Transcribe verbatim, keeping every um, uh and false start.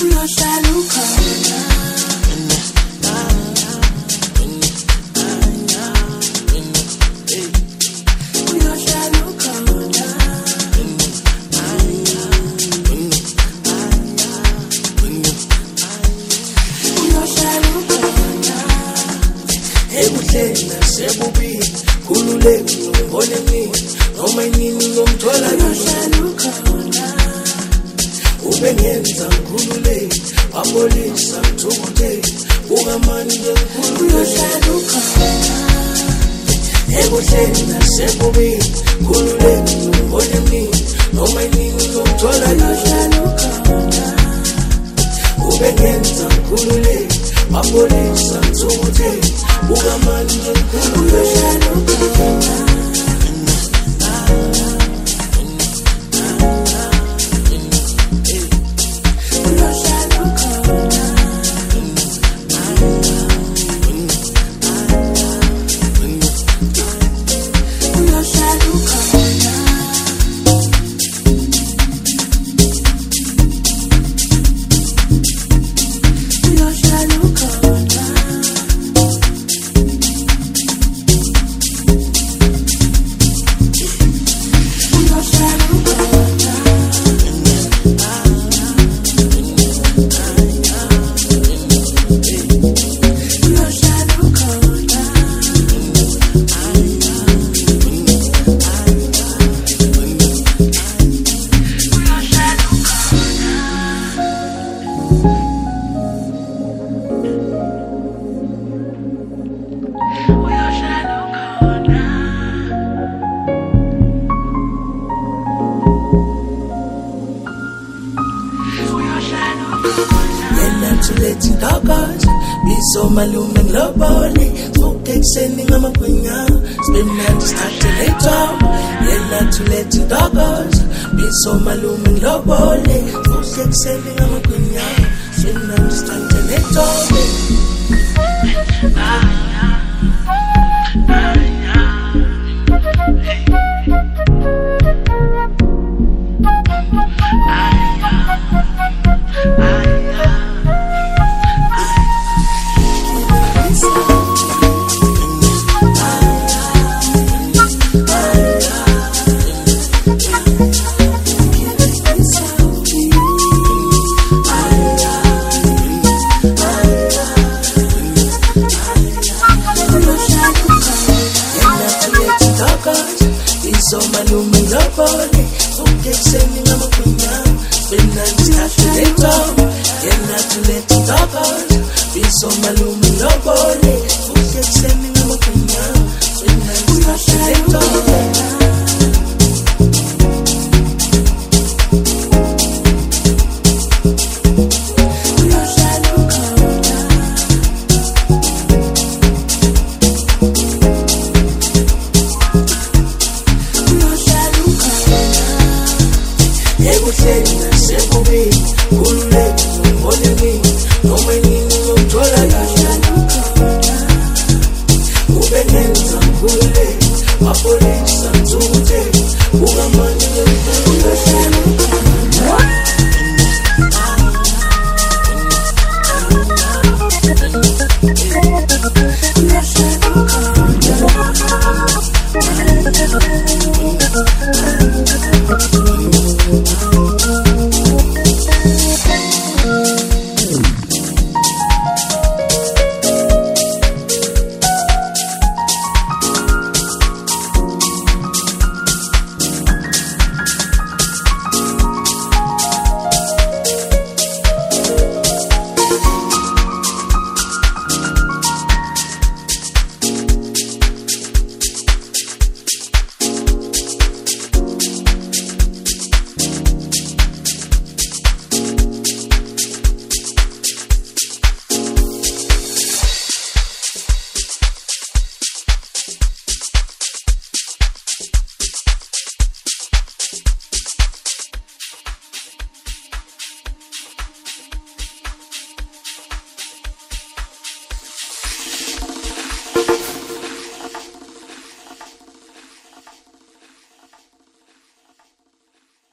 Ebuhlena sebubi kululeki ngibone mina noma yini ngomthola yoshaluka ubengenza ngikhululeki wabolisa ngithukuthe ungamani ngenkulu yoshaluka ebuhlena sebubi kululeki ngibone mina noma yini ngomthola yoshaluka ubengenza ngikhululeki wabolisa ngithukuthe ungamani ngenkulu yoshaluka Letting doggos be so malume globally. Okay, sending I'm a queen. Spin and start to let down. Yella to letting doggos be so malume globally. Okay, sending I'm a queen. Spin and start to let down. So malume globally, okay, sending I'm a queen. Spin and start to let down. Get not to let it doggos. Be so malume globally, okay, sending I'm a queen. Spin and start to let down. Ebuhlena sebubi kululeki ngibone mina noma yini ngomthola yoshaluka ubengenza ngikhululeki wabolisa